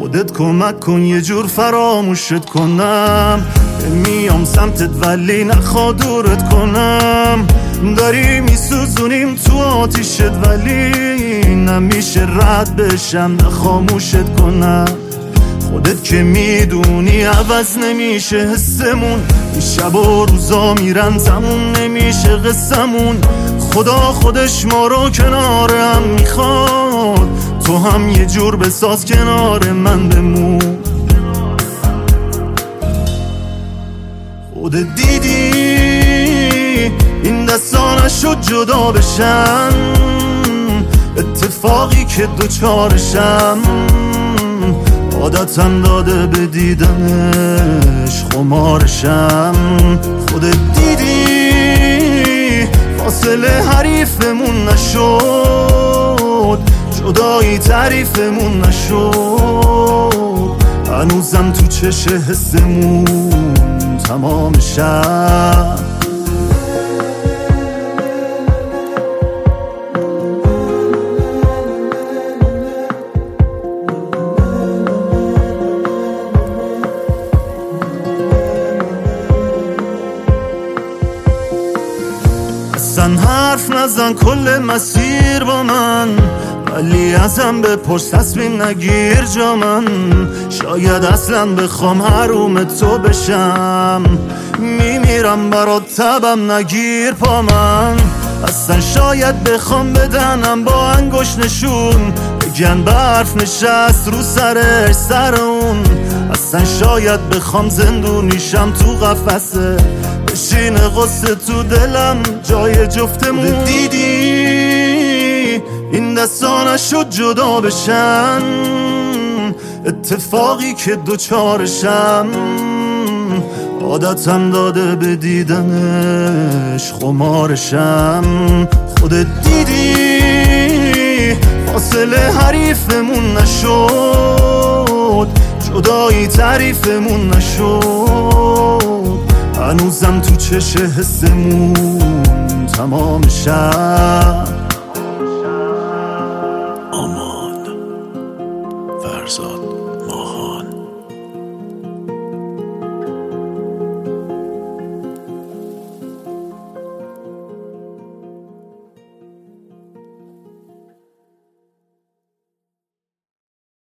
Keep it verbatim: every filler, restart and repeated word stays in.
خودت کمک کن یه جور فراموشت کنم، میام سمتت ولی نخوا دورت کنم. داری میسوزونیم تو آتیشت ولی نمیشه رد بشم نه خاموشت کنم. خودت که میدونی عوض نمیشه حسمون، این شب و روزا میرن تموم نمیشه قصمون. خدا خودش ما رو کنار هم میخواد، تو هم یه جور بساز کنار من بمون. خودت دیدی این دستا نشد جدا بشن، اتفاقی که دوچارشم عادتم داده به دیدنش خمارشم. خودت دیدی فاصله حریفمون نشد، جدایی تعریفمون نشد. هنوزم تو چش حسمون تمام شب اصلا حرف نزن کل مسیر با من، ولی ازم بپرس تصمیم نگیر جا من. شاید اصلا بخوام حروم تو بشم، میمیرم برات تبم نگیر پا من. اصلا شاید بخوام بدنم با انگوش نشون، بگن برف نشست رو سرش سر اون. اصلا شاید بخوام زندونیشم تو قفسه، بشین قصه تو دلم جای جفتمون. دیدی این دستا نشد جدا بشن، اتفاقی که دوچارشم عادتم داده به دیدنش خمارشم. خودت دیدی فاصله حریفمون نشد، جدایی تعریفمون نشد. هنوزم تو چش حسمون تمام شب. آماد فرزاد